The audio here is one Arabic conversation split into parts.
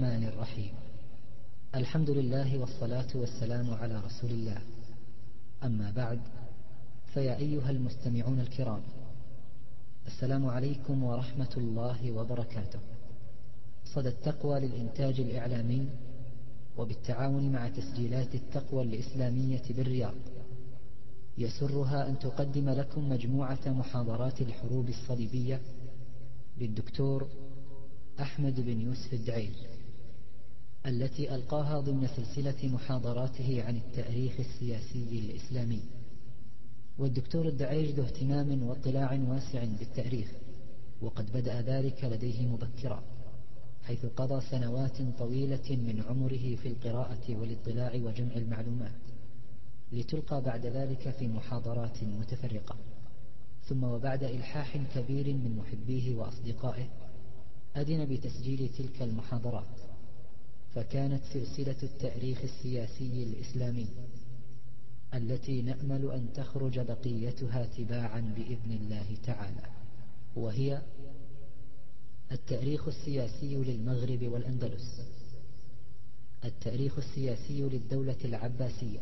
الرحمن الرحيم. الحمد لله والصلاة والسلام على رسول الله. أما بعد، فيا أيها المستمعون الكرام، السلام عليكم ورحمة الله وبركاته. صدى التقوى للإنتاج الإعلامي وبالتعاون مع تسجيلات التقوى الإسلامية بالرياض يسرها أن تقدم لكم مجموعة محاضرات الحروب الصليبية للدكتور أحمد بن يوسف الدعيل، التي ألقاها ضمن سلسلة محاضراته عن التاريخ السياسي الإسلامي. والدكتور الدعيل ذو اهتمام واطلاع واسع بالتاريخ، وقد بدأ ذلك لديه مبكرا، حيث قضى سنوات طويلة من عمره في القراءة والاطلاع وجمع المعلومات، لتلقى بعد ذلك في محاضرات متفرقة. ثم وبعد إلحاح كبير من محبيه وأصدقائه أذن بتسجيل تلك المحاضرات، فكانت سلسلة التاريخ السياسي الإسلامي التي نأمل أن تخرج بقيتها تباعا بإذن الله تعالى، وهي التاريخ السياسي للمغرب والأندلس، التاريخ السياسي للدولة العباسية،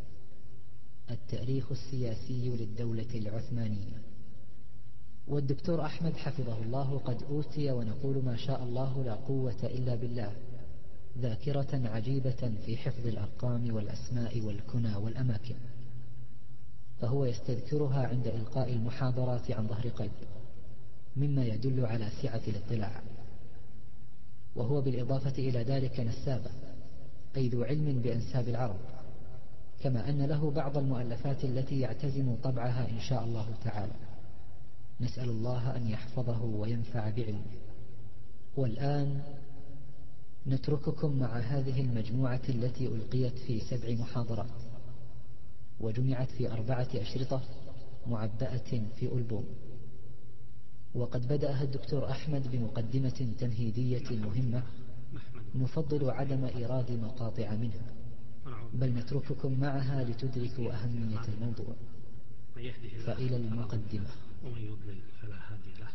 التاريخ السياسي للدولة العثمانية. والدكتور أحمد حفظه الله قد أوتي، ونقول ما شاء الله لا قوة إلا بالله، ذاكرة عجيبة في حفظ الأرقام والأسماء والكنى والأماكن، فهو يستذكرها عند إلقاء المحاضرات عن ظهر قلب، مما يدل على سعة الاطلاع. وهو بالإضافة إلى ذلك نسابة، أي ذو علم بأنساب العرب، كما أن له بعض المؤلفات التي يعتزم طبعها إن شاء الله تعالى. نسأل الله أن يحفظه وينفع بعلمه. والآن نترككم مع هذه المجموعة التي ألقيت في 7 محاضرات، وجمعت في 4 أشرطة معبأة في ألبوم. وقد بدأها الدكتور أحمد بمقدمة تمهيدية مهمة نفضل عدم إيراد مقاطع منها، بل نترككم معها لتدركوا أهمية الموضوع. فإلى المقدمة. ومن يضلل فلا هادي له،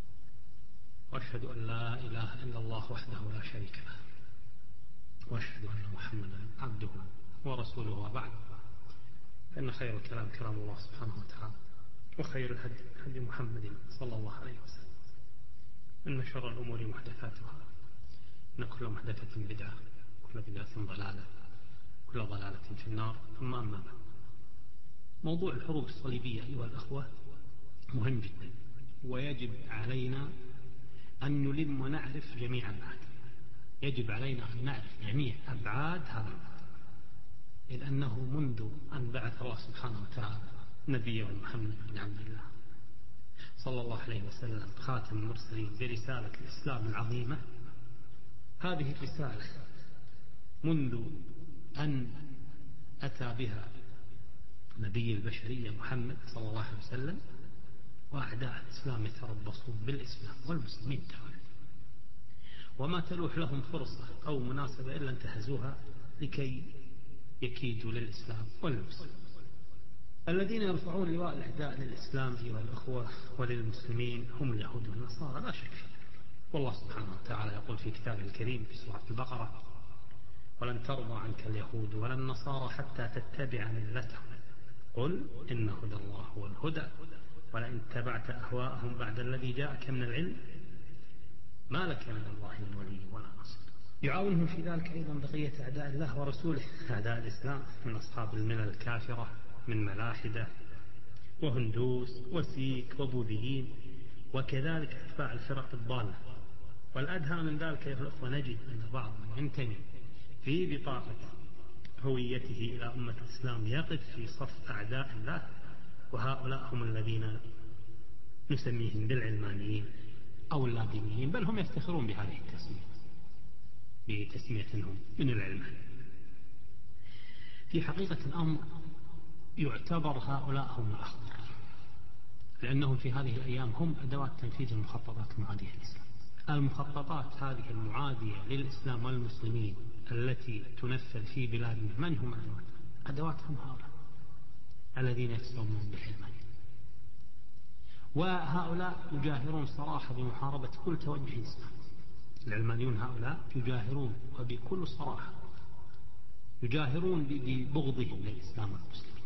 وأشهد أن لا إله إلا الله وحده لا شريك له، وأشهد أن محمدا عبده ورسوله. وبعد، فإن خير الكلام كلام الله سبحانه وتعالى، وخير الهدي هدي محمد صلى الله عليه وسلم، إن شر الأمور محدثاتها، إن كل محدثة بدعة، كل بدعة ضلالة، كل ضلالة في النار. ثم أما بعد، موضوع الحروب الصليبية أيها الأخوة مهم جدا، ويجب علينا أن نلم ونعرف جميع أبعاد. يجب علينا أن نعرف جميع أبعاد هذا الموضوع، إذ أنه منذ أن بعث الله سبحانه وتعالى نبيه محمد بن عبد الله صلى الله عليه وسلم خاتم المرسلين برسالة الإسلام العظيمة، هذه الرسالة منذ أن أتى بها نبي البشرية محمد صلى الله عليه وسلم، وأعداء الإسلام يتربصون بالإسلام والمسلمين تعالى، وما تلوح لهم فرصة أو مناسبة إلا انتهزوها لكي يكيدوا للإسلام والمسلمين. الذين يرفعون لواء الإعداء للإسلام أيها الأخوة وللمسلمين هم اليهود والنصارى، لا شك فيه. والله سبحانه وتعالى يقول في كتابه الكريم في سورة البقرة: ولن ترضى عنك اليهود ولا النصارى حتى تتبع ملتهم، قل إن هدى الله هو الهدى ولئن اتبعت أهواءهم بعد الذي جاءك من العلم ما لك من الله من ولي ولا نصير. يعاونهم في ذلك أيضا بقية أعداء الله ورسوله، أعداء الإسلام من أصحاب الملل الكافرة من ملاحدة وهندوس وسيك وبوذيين، وكذلك أتباع الفرق الضالة. والأدهى من ذلك أيها الأخوة نجد أن بعضهم ينتمي في بطاقة هويته إلى أمة الإسلام يقف في صف أعداء الله، وهؤلاء هم الذين نسميهم بالعلمانيين أو اللادينيين، بل هم يفتخرون بهذه التسمية، بتسميتهم من العلمان. في حقيقة الأمر يعتبر هؤلاء هم الأخطر، لأنهم في هذه الأيام هم أدوات تنفيذ المخططات المعادية للإسلام. المخططات هذه المعادية للإسلام والمسلمين التي تنفذ في بلادنا من هم أدواتهم هؤلاء الذين يتسمون بالعلمانية، وهؤلاء يجاهرون صراحة بمحاربة كل توجه إسلام العلمانيون هؤلاء يجاهرون وبكل صراحة يجاهرون ببغضهم للإسلام والمسلمين.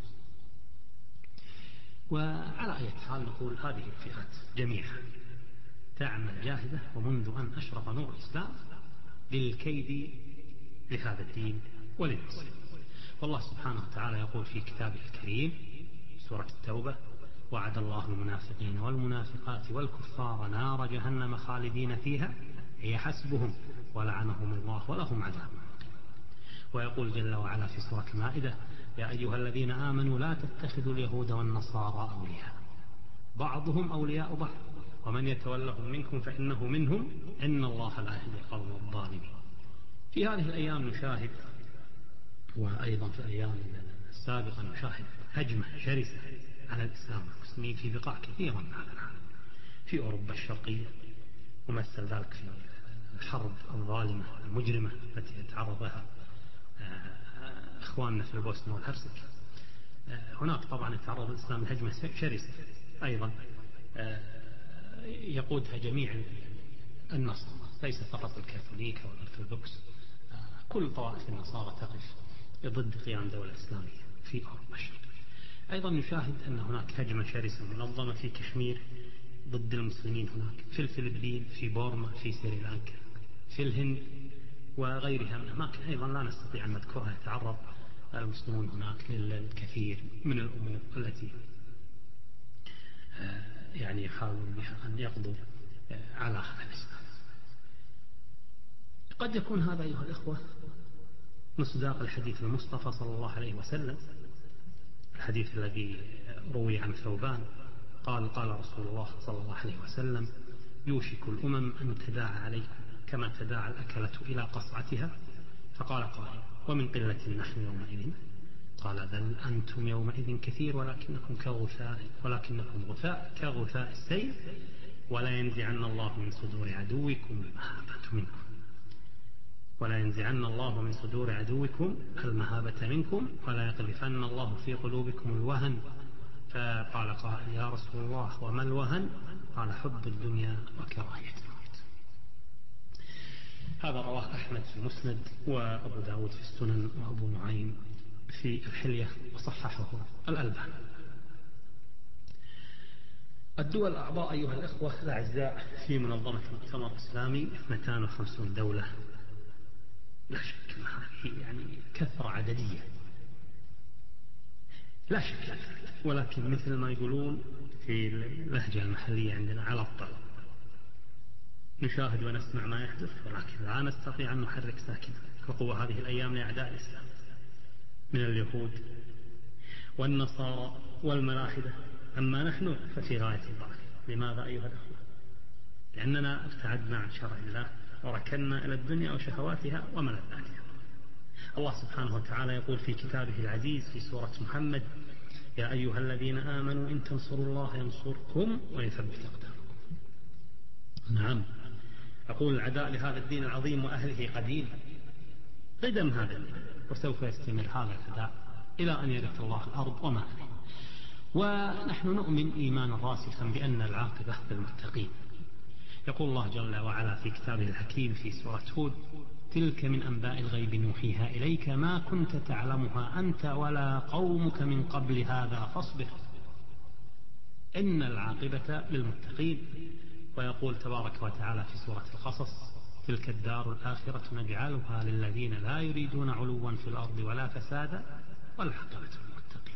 وعلى أي حال نقول هذه الفئات جميعا تعمل جاهدة، ومنذ أن أشرف نور الإسلام للكيد لهذا الدين وللمسلمين. والله سبحانه وتعالى يقول في كتابه الكريم سورة التوبة: وعد الله المنافقين والمنافقات والكفار نار جهنم خالدين فيها هي حسبهم ولعنهم الله ولهم عذاب. ويقول جل وعلا في سورة المائدة: يا أيها الذين آمنوا لا تتخذوا اليهود والنصارى أولياء بعضهم أولياء بعض ومن يتولهم منكم فإنه منهم إن الله لا يهدي القوم الظالمين. في هذه الأيام نشاهد، وأيضا في الأيام السابقة نشاهد هجمة شرسة على الإسلام والمسلمين في بقاع كثيرة من هذا العالم، في أوروبا الشرقية، ومثل ذلك في الحرب الظالمة المجرمة التي يتعرض لها إخواننا في البوسنة والهرسك. هناك طبعا يتعرض الإسلام لهجمة شرسة أيضا يقودها جميع النصارى، ليس فقط الكاثوليك أو الأرثوذكس، كل طوائف النصارى تقف ضد قيام دولة إسلامية في أوروبا الشرقية. أيضا نشاهد أن هناك هجمة شرسة منظمة في كشمير ضد المسلمين هناك، في الفلبين، في بورما، في سريلانكا، في الهند وغيرها من أماكن أيضا لا نستطيع أن نذكرها. يتعرض المسلمون هناك للكثير من الأمور التي يعني يحاولون بها أن يقضوا على هذا الإسلام. قد يكون هذا أيها الإخوة مصداق الحديث المصطفى صلى الله عليه وسلم، الحديث الذي روي عن ثوبان قال: قال رسول الله صلى الله عليه وسلم: يوشك الأمم أن تداعى عليكم كما تداعى الأكلة إلى قصعتها. فقال قائل: ومن قلة نحن يومئذ؟ قال: بل أنتم يومئذ كثير ولكنكم غثاء كغثاء السيل ولا ينزعن الله من صدور عدوكم المهابة منكم ولا يقذفن الله في قلوبكم الوهن. فقال قائل: يا رسول الله وما الوهن؟ قال: حب الدنيا وكراهية الموت. هذا رواه أحمد في المسند، وأبو داود في السنن، وأبو نعيم في الحلية، وصححه الألباني. الدول الأعضاء أيها الإخوة الأعزاء في منظمة المؤتمر الإسلامي 250 دولة. لا شك أن هذه يعني كثرة عددية، لا شك، ولكن مثل ما يقولون في اللهجة المحلية عندنا على الطلب. نشاهد ونسمع ما يحدث ولكن لا نستطيع أن نحرك ساكنا. القوة هذه الأيام لأعداء الإسلام من اليهود والنصارى والملاحدة، أما نحن ففي غاية الضعف. لماذا أيها الأخوة؟ لأننا ابتعدنا عن شرع الله وركنا إلى الدنيا وشهواتها وملذاتها. الله سبحانه وتعالى يقول في كتابه العزيز في سورة محمد: يا أيها الذين آمنوا إن تنصروا الله ينصركم ويثبت أقدامكم. نعم، يقول العداء لهذا الدين العظيم وأهله قدم هذا الدين، وسوف يستمر هذا العداء إلى أن يرث الله الأرض وما فيها. ونحن نؤمن إيمانا راسخا بأن العاقبة للمتقين. يقول الله جل وعلا في كتابه الحكيم في سورة هود: تلك من أنباء الغيب نوحيها إليك ما كنت تعلمها أنت ولا قومك من قبل هذا فاصبر إن العاقبة للمتقين. ويقول تبارك وتعالى في سورة القصص: تلك الدار الآخرة نجعلها للذين لا يريدون علوا في الأرض ولا فسادا والعاقبة للمتقين.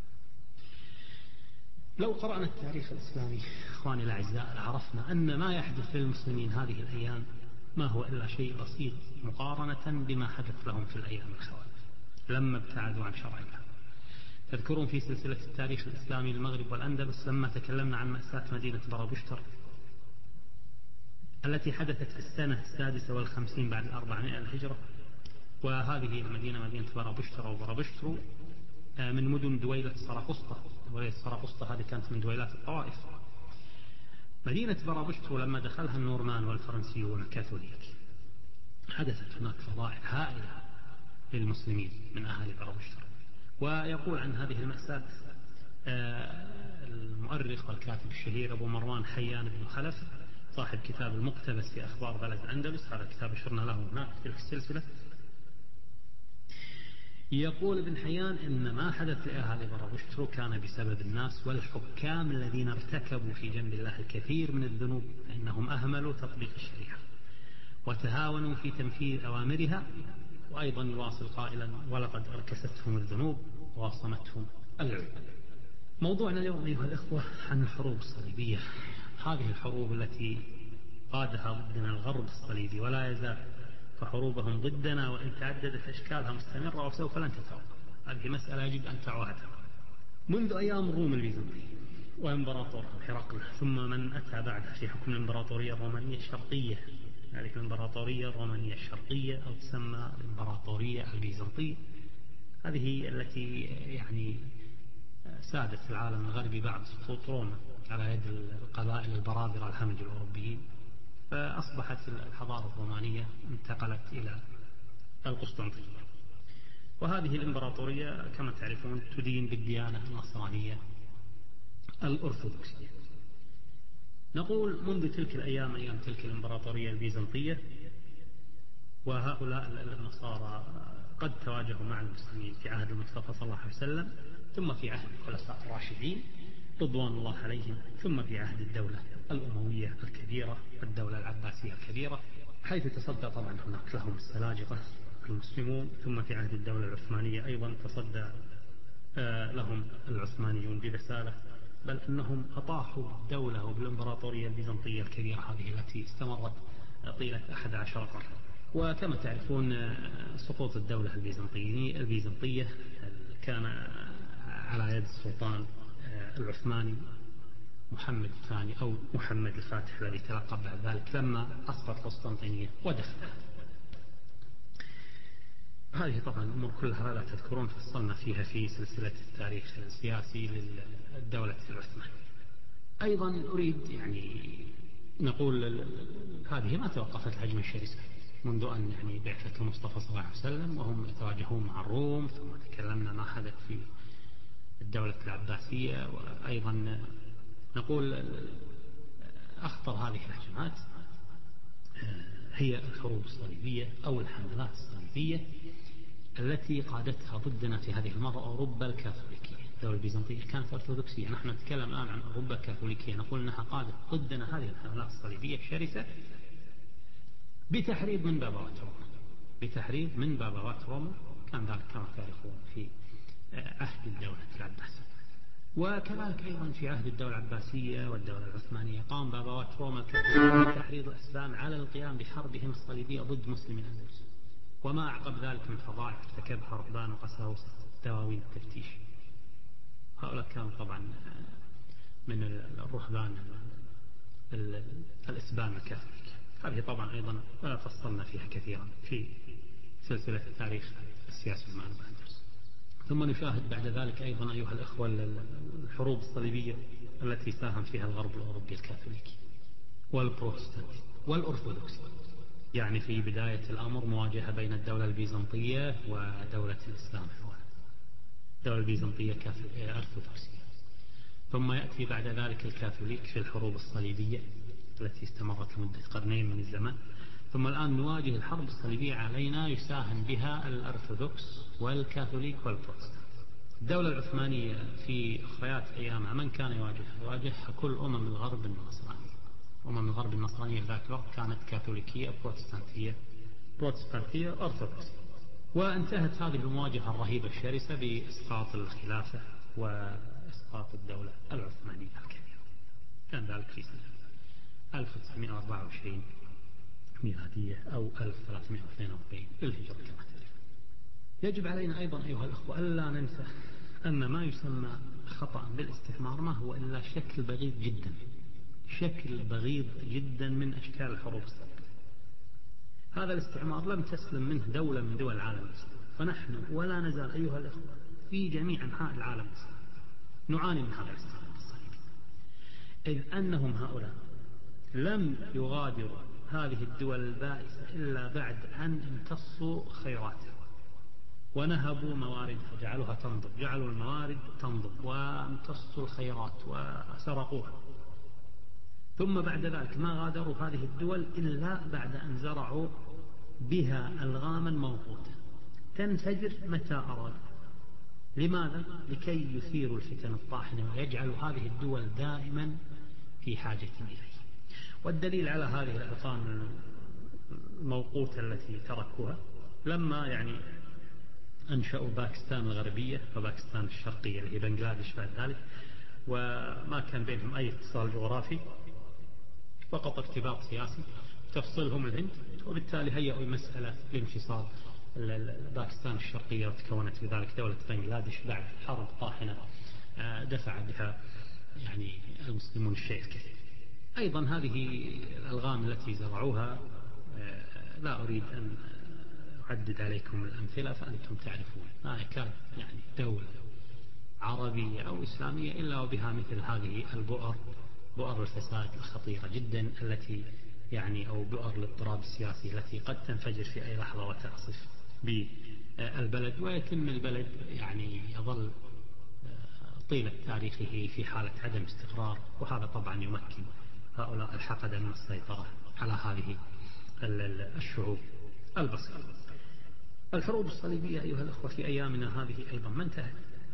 لو قرأنا التاريخ الإسلامي إخواني الأعزاء لعرفنا أن ما يحدث للمسلمين هذه الأيام ما هو إلا شيء بسيط مقارنة بما حدث لهم في الأيام الخوالف لما ابتعدوا عن شرع الله. تذكرون في سلسلة التاريخ الإسلامي المغرب والأندلس لما تكلمنا عن مأساة مدينة برابشتر التي حدثت في السنة 56 بعد 400 الهجرة. وهذه المدينة مدينة برابشتر أو برابشترو من مدن دويلة سراقسطة. دويلة سراقسطة هذه كانت من دويلات الطوائف. مدينة برابشترو لما دخلها النورمان والفرنسيون الكاثوليك حدثت هناك فضائح هائلة للمسلمين من أهل برابشترو. ويقول عن هذه المأساة المؤرخ والكاتب الشهير أبو مروان حيان بن خلف: صاحب كتاب المقتبس في أخبار بلد الأندلس، هذا الكتاب شرنا له هناك في تلك السلسلة. يقول ابن حيان إن ما حدث لأهالي برغشترو كان بسبب الناس والحكام الذين ارتكبوا في جنب الله الكثير من الذنوب، فإنهم أهملوا تطبيق الشريعة وتهاونوا في تنفيذ أوامرها. وأيضا يواصل قائلا: ولقد أركستهم الذنوب وواصمتهم العيوب. موضوعنا اليوم أيها الإخوة عن الحروب الصليبية، هذه الحروب التي قادها ضدنا الغرب الصليبي ولا يزال، فحروبهم ضدنا وإن تعددت أشكالها مستمرة وسوف لن تتوقف. هذه مسألة يجب أن تعوها منذ أيام الروم البيزنطية وإمبراطورهم هرقل، ثم من أتى بعده في حكم الإمبراطورية الرومانية الشرقية، يعني الإمبراطورية الرومانية الشرقية أو تسمى الإمبراطورية البيزنطية. هذه التي يعني سادت في العالم الغربي بعد سقوط روما على يد القبائل البرابرة الهمج الأوروبيين، فأصبحت الحضارة الرومانية انتقلت إلى القسطنطينية. وهذه الإمبراطورية كما تعرفون تدين بالديانة النصرانية الأرثوذكسية. نقول منذ تلك الأيام، أيام تلك الإمبراطورية البيزنطية، وهؤلاء النصارى قد تواجهوا مع المسلمين في عهد المصطفى صلى الله عليه وسلم، ثم في عهد الخلفاء الراشدين رضوان الله عليهم، ثم في عهد الدولة الأموية الكبيرة والدولة العباسية الكبيرة، حيث تصدى طبعا هناك لهم السلاجقة المسلمون، ثم في عهد الدولة العثمانية أيضا تصدى لهم العثمانيون برسالة، بل أنهم أطاحوا بالدولة وبالإمبراطورية البيزنطية الكبيرة هذه التي استمرت طيلة 11 قرن. وكما تعرفون سقوط الدولة البيزنطية كان على يد السلطان العثماني محمد الثاني أو محمد الفاتح الذي تلقب بعد ذلك لما أسقط قسطنطينية ودخلها. هذه طبعا الأمور كلها لا تذكرون، فصلنا فيها في سلسلة التاريخ السياسي للدولة العثمانية. أيضا أريد يعني نقول هذه ما توقفت الهجمة الشرسة منذ أن يعني بعثة المصطفى صلى الله عليه وسلم وهم يتواجهون مع الروم، ثم تكلمنا ما حدث في الدولة العباسية. وأيضا نقول أخطر هذه الهجمات هي الحروب الصليبية أو الحملات الصليبية التي قادتها ضدنا في هذه المرة أوروبا الكاثوليكية. الدولة البيزنطية كانت أرثوذكسية، نحن نتكلم الآن عن أوروبا الكاثوليكية، نقول أنها قادت ضدنا هذه الحملات الصليبية الشرسة بتحريض من بابوات روما، كان ذلك كما تعرفون في عهد الدولة العباسية. وكذلك أيضا في عهد الدولة العباسية والدولة العثمانية قام بابوات روما بتحريض الأسبان على القيام بحربهم الصليبية ضد مسلمي الأندلس، وما أعقب ذلك من فظائع ارتكبها رهبان وقساوسة دواوين التفتيش. هؤلاء كانوا طبعا من الرهبان الإسبان الكاثوليك. هذه طبعا أيضا فصلنا فيها كثيرا في سلسلة تاريخ السياسة المعلومة الأندلس. ثم نشاهد بعد ذلك أيضا أيها الأخوة الحروب الصليبية التي ساهم فيها الغرب الأوروبي الكاثوليكي والبروتستانتي والأرثوذكسي. يعني في بداية الأمر مواجهة بين الدولة البيزنطية ودولة الإسلام، الدولة البيزنطية أرثوذكسية، ثم يأتي بعد ذلك الكاثوليك في الحروب الصليبية التي استمرت لمدة قرنين من الزمن. ثم الآن نواجه الحرب الصليبية علينا يساهم بها الأرثوذكس والكاثوليك والبروتستانت. الدولة العثمانية في أخريات أيامها من كان يواجهها كل أمم الغرب النصرانية. أمم الغرب النصرانية في ذاك الوقت كانت كاثوليكية بروتستانتية أرثوذكسية. وانتهت هذه المواجهة الرهيبة الشرسة بإسقاط الخلافة وإسقاط الدولة العثمانية الكبيرة، كان ذلك في سنة 1924 ميلادية أو 1342 للهجرة كما تعرف. يجب علينا أيضا أيها الأخوة ألا ننسى أن ما يسمى خطأ بالاستعمار ما هو إلا شكل بغيض جدا من أشكال الحروب الصليبية. هذا الاستعمار لم تسلم منه دولة من دول العالم الإسلامي، فنحن ولا نزال أيها الأخوة في جميع أنحاء العالم الإسلامي نعاني من هذا الاستعمار الصليبي، إذ أنهم هؤلاء لم يغادروا هذه الدول البائسة إلا بعد أن امتصوا خيراتها ونهبوا مواردها، جعلوا الموارد تنضب وامتصوا الخيرات وسرقوها. ثم بعد ذلك ما غادروا هذه الدول إلا بعد أن زرعوا بها ألغاما موقوتة تنفجر متى أرادوا. لماذا؟ لكي يثيروا الفتن الطاحنة ويجعلوا هذه الدول دائما في حاجة إليه. والدليل على هذه الألغام الموقوتة التي تركوها لما أنشأوا باكستان الغربية وباكستان الشرقية اللي هي بنغلاديش بعد ذلك، وما كان بينهم أي اتصال جغرافي، فقط ارتباط سياسي تفصلهم الهند، وبالتالي هيئوا المسألة لانفصال باكستان الشرقية، وتكونت بذلك دولة بنغلاديش بعد حرب طاحنة دفع بها المسلمون الشيء الكثير. أيضا هذه الألغام التي زرعوها لا أريد أن أعدد عليكم الأمثلة، فأنتم تعرفون ما يكاد دولة عربية أو إسلامية إلا وبها مثل هذه البؤر، بؤر الفساد الخطيرة جدا التي أو بؤر الاضطراب السياسي التي قد تنفجر في أي لحظة وتعصف بالبلد، ويتم البلد يظل طيلة تاريخه في حالة عدم استقرار، وهذا طبعا يمكن هؤلاء الحقد من السيطرة على هذه الشعوب البسيطة. الحروب الصليبية أيها الأخوة في أيامنا هذه أيضا ما انتهت،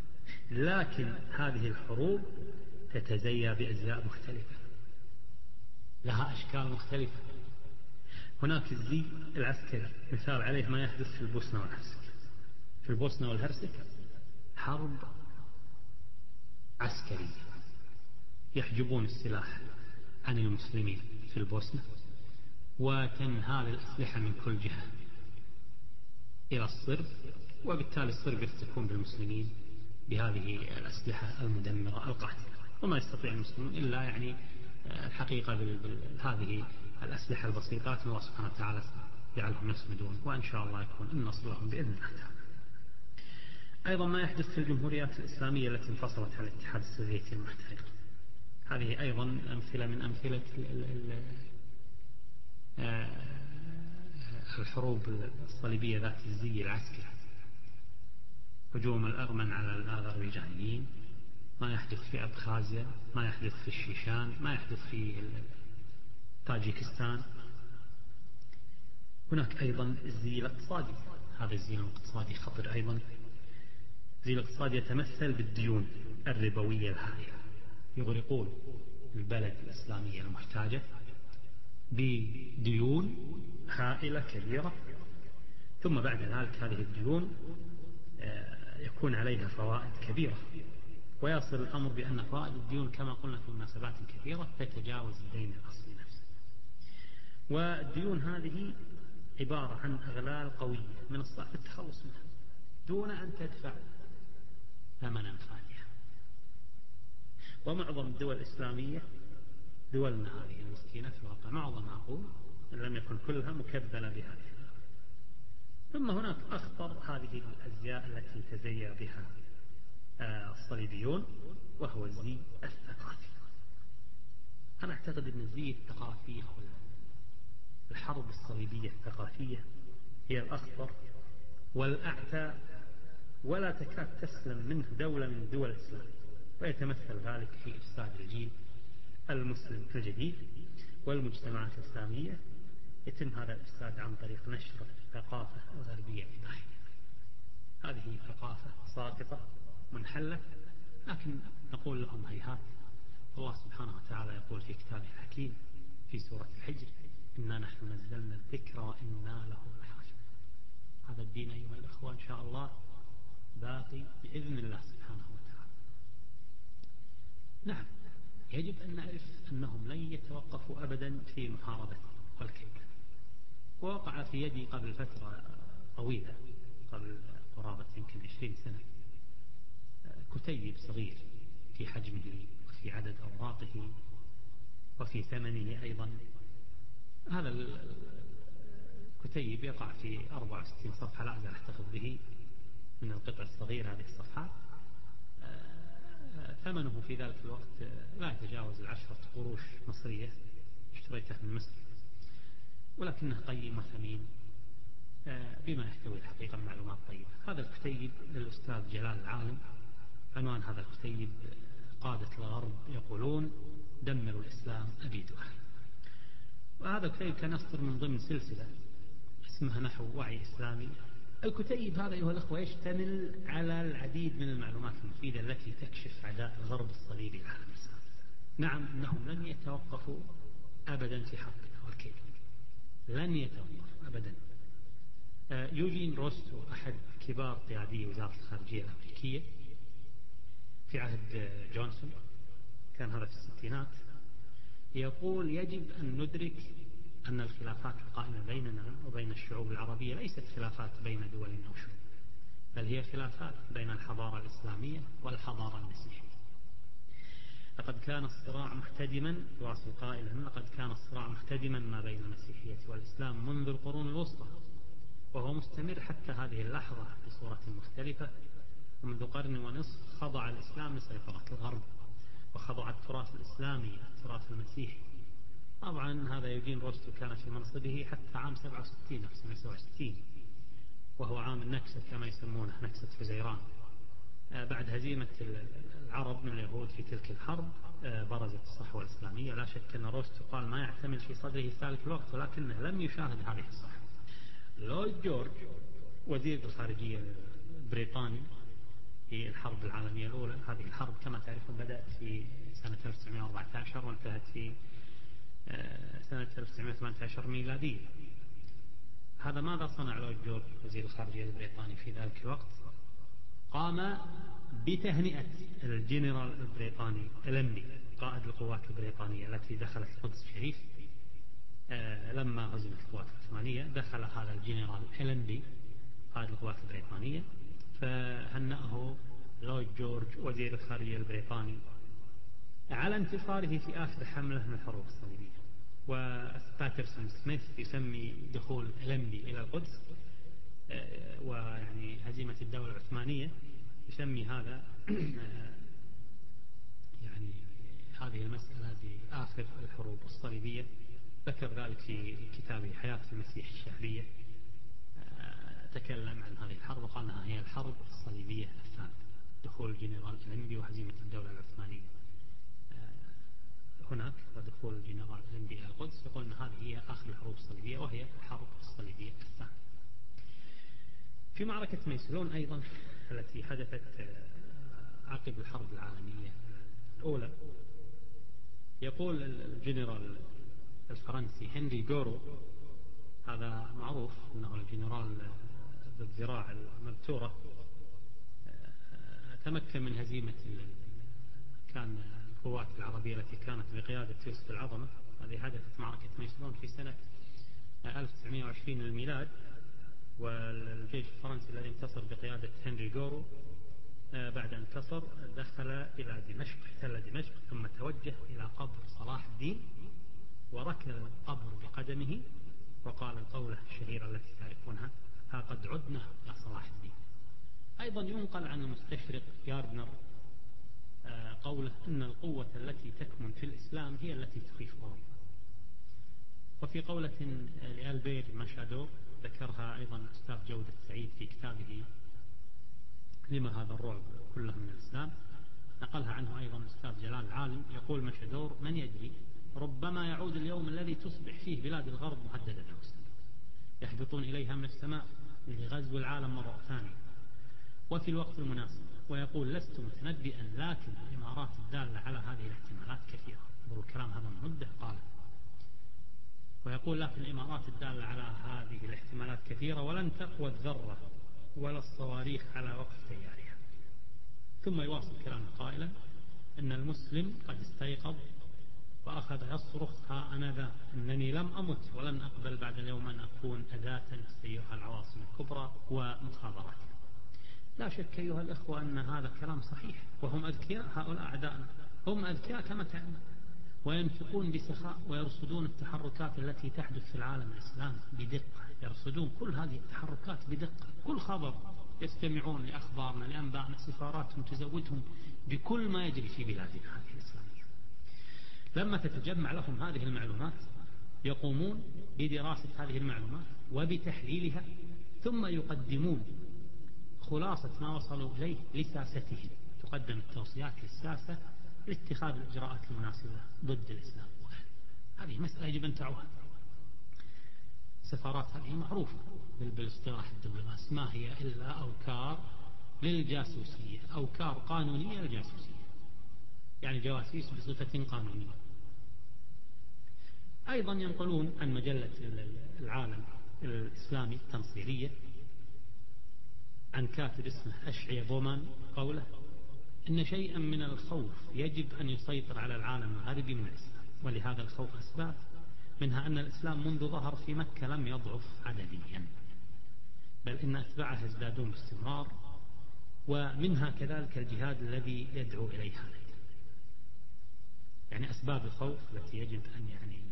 لكن هذه الحروب تتزيى بأجزاء مختلفة لها أشكال مختلفة. هناك الزي العسكري، مثال عليه ما يحدث في البوسنة والهرسك. في البوسنة والهرسك حرب عسكرية، يحجبون السلاح عن المسلمين في البوسنة وتنهال الأسلحة من كل جهة إلى الصرب، وبالتالي الصرب يفتكون بالمسلمين بهذه الأسلحة المدمرة القاتلة، وما يستطيع المسلمون إلا الحقيقة بهذه الأسلحة البسيطة. الله سبحانه وتعالى يجعلهم يصمدون، وإن شاء الله يكون النصر لهم بإذن الله تعالى. أيضا ما يحدث في الجمهوريات الإسلامية التي انفصلت عن الاتحاد السوفيتي المحترق، هذه أيضا أمثلة من أمثلة الحروب الصليبية ذات الزي العسكري. هجوم الأرمن على الأذربيجانيين، ما يحدث في أبخازيا، ما يحدث في الشيشان، ما يحدث في تاجيكستان. هناك أيضا الزي الاقتصادي، هذا الزي الاقتصادي خطر أيضا. الزي الاقتصادي يتمثل بالديون الربوية الهائلة، يغرقون البلد الإسلامية المحتاجة بديون هائلة كبيرة، ثم بعد ذلك هذه الديون يكون عليها فوائد كبيرة، ويصل الأمر بأن فوائد الديون كما قلنا في مناسبات كثيرة تتجاوز الدين الأصلي نفسه. والديون هذه عبارة عن أغلال قوية من الصعب التخلص منها دون أن تدفع ثمنا فادحا. ومعظم الدول الإسلامية، دولنا هذه المسكينة في الواقع معظمها أقول إن لم يكن كلها مكبلة بهذه. ثم هناك أخطر هذه الأزياء التي تزيى بها الصليبيون، وهو الزي الثقافي. أنا أعتقد أن الزي الثقافي أو الحرب الصليبية الثقافية هي الأخطر والأعتى، ولا تكاد تسلم منه دولة من دول الإسلام، ويتمثل ذلك في إفساد الجيل المسلم الجديد والمجتمعات الإسلامية. يتم هذا الإفساد عن طريق نشر الثقافة الغربية الإباحية. هذه ثقافة ساقطة منحلة، لكن نقول لهم هيهات. الله سبحانه وتعالى يقول في كتابه الحكيم في سورة الحجر: إنا نحن نزلنا الذكر وإنا له لحافظون. هذا الدين أيها الأخوة إن شاء الله باقي بإذن الله سبحانه وتعالى. نعم، يجب أن نعرف أنهم لن يتوقفوا أبدا في محاربة والكيد. ووقع في يدي قبل فترة طويلة، قبل قرابة يمكن 20 سنة، كتيب صغير في حجمه وفي عدد أوراقه وفي ثمنه أيضا. هذا الكتيب يقع في 64 صفحة، لا أزال أحتفظ به من القطع الصغير هذه الصفحات. ثمنه في ذلك الوقت لا يتجاوز 10 قروش مصرية، اشتريته من مصر، ولكنه قيم وثمين بما يحتوي الحقيقة من معلومات طيبة. هذا الكتيب للأستاذ جلال العالم. عنوان هذا الكتيب: قادة الغرب يقولون دمروا الإسلام أبيدوه. وهذا الكتيب كان يصدر من ضمن سلسلة اسمها نحو وعي إسلامي. الكتيب هذا أيها الأخوة يشتمل على العديد من المعلومات المفيدة التي تكشف عداء الغرب الصليبي للعالم الإسلامي. نعم إنهم لن يتوقفوا أبدا في حربنا والكيد، لن يتوقف أبدا. يوجين روستو أحد كبار قيادي وزارة الخارجية الأمريكية في عهد جونسون، كان هذا في الستينات، يقول يجب أن ندرك أن الخلافات القائمة بيننا وبين الشعوب العربية ليست خلافات بين دول أو شعوب، بل هي خلافات بين الحضارة الإسلامية والحضارة المسيحية. لقد كان الصراع محتدما، يواصل قائلا، لقد كان الصراع محتدما ما بين المسيحية والإسلام منذ القرون الوسطى، وهو مستمر حتى هذه اللحظة بصورة مختلفة. ومنذ قرن ونصف خضع الإسلام لسيطرة الغرب، وخضع التراث الإسلامي التراث المسيحي. طبعا هذا يوجين روستو كان في منصبه حتى عام 1967، وهو عام النكسة كما يسمونه، نكسة فزيران. بعد هزيمة العرب من اليهود في تلك الحرب برزت الصحوة الإسلامية. لا شك أن روستو قال ما يحتمل في صدره في ذلك الوقت، ولكنه لم يشاهد هذه الصحوة. لويد جورج وزير الخارجية البريطاني في الحرب العالمية الأولى، هذه الحرب كما تعرفون بدأت في سنة 1914 وانتهت في سنة 1918 ميلادية. هذا ماذا صنع لويد جورج وزير الخارجية البريطاني في ذلك الوقت؟ قام بتهنئة الجنرال البريطاني ألمبي قائد القوات البريطانية التي دخلت القدس الشريف لما هزمت القوات العثمانية. دخل هذا الجنرال ألمبي قائد القوات البريطانية، فهنأه لويد جورج وزير الخارجية البريطاني على انتصاره في آخر حملة من الحروب الصليبية. وباترسون سميث يسمي دخول ألمبي إلى القدس ويعني هزيمة الدولة العثمانية، يسمي هذا يعني هذه المسألة بآخر الحروب الصليبية. ذكر ذلك في كتابه حياة المسيح الشعبية، تكلم عن هذه الحرب وقال أنها هي الحرب الصليبية الثالثة، دخول الجنرال ألمبي وهزيمة الدولة العثمانية هناك ودخول الجنرال ألمبي إلى القدس. يقول أن هذه هي آخر الحروب الصليبية وهي الحرب الصليبية الثانية. في معركة ميسلون أيضا التي حدثت عقب الحرب العالمية الأولى، يقول الجنرال الفرنسي هنري جورو، هذا معروف أنه الجنرال ذو الذراع المبتورة، تمكن من هزيمة كان القوات العربية التي كانت بقيادة يوسف العظمة. هذه حدثت معركة ميسلون في سنة 1920 للميلاد، والجيش الفرنسي الذي انتصر بقيادة هنري جورو بعد أن انتصر دخل إلى دمشق، احتل دمشق، ثم توجه إلى قبر صلاح الدين وركل القبر بقدمه وقال القولة الشهيرة التي تعرفونها: ها قد عدنا يا صلاح الدين. أيضا ينقل عن المستشرق ياردنر قوله أن القوة التي تكمن في الإسلام هي التي تخيف أوروبا. وفي قولة لألبير ماشادور ذكرها أيضا أستاذ جودة سعيد في كتابه لما هذا الرعب كله من الإسلام، نقلها عنه أيضا أستاذ جلال العالم. يقول ماشادور: من يدري، ربما يعود اليوم الذي تصبح فيه بلاد الغرب مهددة بالمسلمين، يهبطون إليها من السماء لغزو العالم مرة ثانية وفي الوقت المناسب. ويقول: لست متنبئا، لكن الإمارات الدالة على هذه الاحتمالات كثيرة. انظروا الكلام هذا من مدة قال. ويقول: لكن الإمارات الدالة على هذه الاحتمالات كثيرة، ولن تقوى الذرة ولا الصواريخ على وقف تيارها. ثم يواصل كلامه قائلا: إن المسلم قد استيقظ وأخذ يصرخ: ها أنا ذا، إنني لم أمت ولن أقبل بعد اليوم أن أكون أداة تسيرها العواصم الكبرى ومخابرات. لا شك أيها الأخوة أن هذا كلام صحيح، وهم أذكياء هؤلاء أعداءنا، هم أذكياء كما تعلمون، وينفقون بسخاء ويرصدون التحركات التي تحدث في العالم الإسلامي بدقة، يرصدون كل هذه التحركات بدقة، كل خبر يستمعون لأخبارنا لأنبائنا، سفاراتهم تزودهم بكل ما يجري في بلادنا هذه الإسلامية. لما تتجمع لهم هذه المعلومات يقومون بدراسة هذه المعلومات وبتحليلها، ثم يقدمون خلاصة ما وصلوا إليه لساستهم. تقدم التوصيات للساسة لاتخاذ الإجراءات المناسبة ضد الإسلام وأهله. هذه مسألة يجب أن تعوها. السفارات هذه معروفة بالاصطلاح الدولي، ما هي إلا أوكار للجاسوسية، أوكار قانونية للجاسوسية، يعني جواسيس بصفة قانونية. أيضا ينقلون عن مجلة العالم الإسلامي التنصيرية عن كاتب اسمه أشعيا بومان قوله إن شيئا من الخوف يجب أن يسيطر على العالم الغربي من الإسلام، ولهذا الخوف أسباب، منها أن الإسلام منذ ظهر في مكة لم يضعف عدديا، بل إن أتباعه يزدادون باستمرار، ومنها كذلك الجهاد الذي يدعو إليه هذا. يعني أسباب الخوف التي يجب أن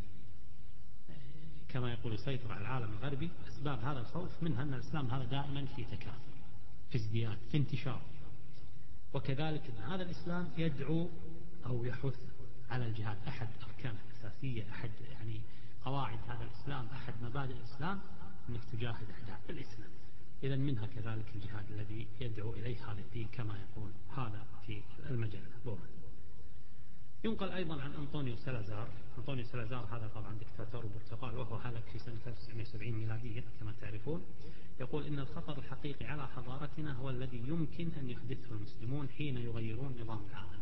كما يقول يسيطر على العالم الغربي، أسباب هذا الخوف منها أن الإسلام هذا دائما في تكاثر، في ازدياد، في انتشار، وكذلك أن هذا الإسلام يدعو أو يحث على الجهاد. أحد أركانه الأساسية، أحد يعني قواعد هذا الإسلام، أحد مبادئ الإسلام أنك تجاهد أعداء الإسلام. إذا منها كذلك الجهاد الذي يدعو إليه هذا الدين كما يقول هذا في المجلة بومان. ينقل أيضا عن أنطونيو سالازار. أنطونيو سالازار هذا طبعا دكتاتور البرتغال، وهو هلك في سنة 1970 ميلادية كما تعرفون. يقول إن الخطر الحقيقي على حضارتنا هو الذي يمكن أن يحدثه المسلمون حين يغيرون نظام العالم.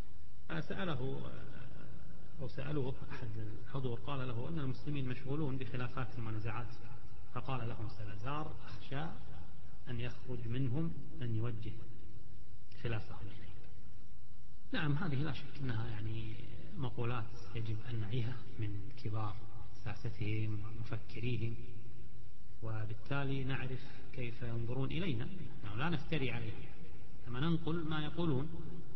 سألوه أحد الحضور قال له أن المسلمين مشغولون بخلافاتهم ونزاعاتهم، فقال لهم سالازار أخشى أن يخرج منهم من يوجه خلافهم إليه. نعم، هذه لا شك أنها يعني مقولات يجب أن نعيها من كبار ساستهم ومفكريهم، وبالتالي نعرف كيف ينظرون إلينا، لا نفتري عليهم كما ننقل ما يقولون.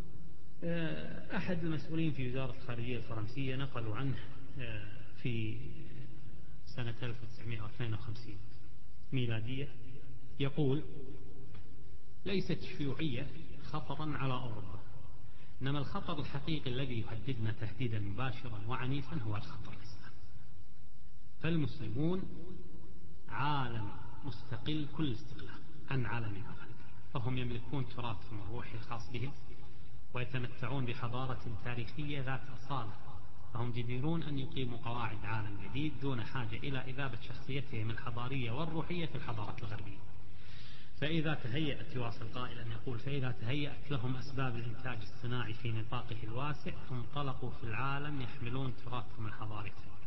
أحد المسؤولين في وزارة الخارجية الفرنسية نقلوا عنه في سنة 1952 ميلادية يقول ليست الشيوعية خطرا على أوروبا، إنما الخطر الحقيقي الذي يهددنا تهديدا مباشرا وعنيفا هو الخطر الإسلامي. فالمسلمون عالم مستقل كل استقلال عن عالمنا الغربي، فهم يملكون تراثهم الروحي الخاص بهم، ويتمتعون بحضارة تاريخية ذات أصالة، فهم جديرون أن يقيموا قواعد عالم جديد دون حاجة إلى إذابة شخصيتهم الحضارية والروحية في الحضارة الغربية. فإذا تهيأت، يواصل قائلا يقول فإذا تهيأت لهم أسباب الإنتاج الصناعي في نطاقه الواسع، انطلقوا في العالم يحملون تراثهم الحضاري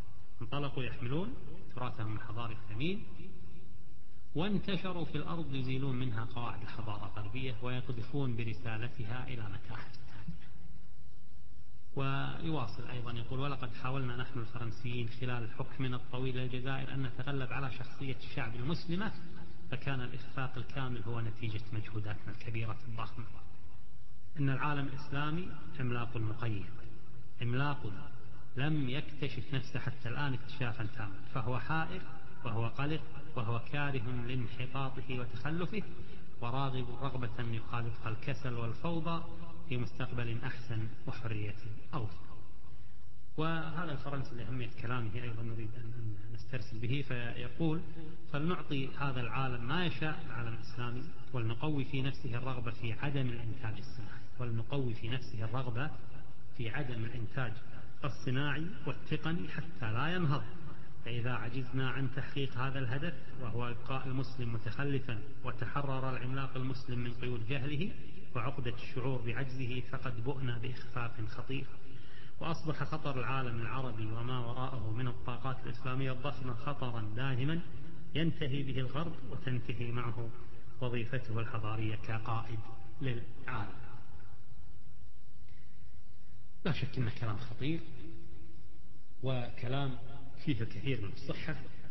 الثمين، وانتشروا في الأرض يزيلون منها قواعد الحضارة الغربية ويقذفون برسالتها إلى متاحف الثانية. ويواصل أيضا يقول ولقد حاولنا نحن الفرنسيين خلال حكمنا الطويل للجزائر أن نتغلب على شخصية الشعب المسلمة، فكان الإخفاق الكامل هو نتيجة مجهوداتنا الكبيرة الضخمة. إن العالم الإسلامي عملاق مقيم، عملاق لم يكتشف نفسه حتى الآن اكتشافا تاما، فهو حائر وهو قلق وهو كاره لانحطاطه وتخلفه، وراغب رغبة يخالطها الكسل والفوضى في مستقبل أحسن وحرية أوفر. وهذا الفرنسي لأهمية كلامه أيضا نريد أن نسترسل به، فيقول فلنعطي هذا العالم ما يشاء، العالم الإسلامي، ولنقوي في نفسه الرغبة في عدم الإنتاج الصناعي والتقني حتى لا ينهض. فإذا عجزنا عن تحقيق هذا الهدف، وهو إبقاء المسلم متخلفا، وتحرر العملاق المسلم من قيود جهله وعقدة الشعور بعجزه، فقد بؤنا بإخفاق خطير، وأصبح خطر العالم العربي وما وراءه من الطاقات الإسلامية الضخمة خطرا داهما ينتهي به الغرب وتنتهي معه وظيفته الحضارية كقائد للعالم. لا شك أنه كلام خطير وكلام فيه الكثير من الصحة.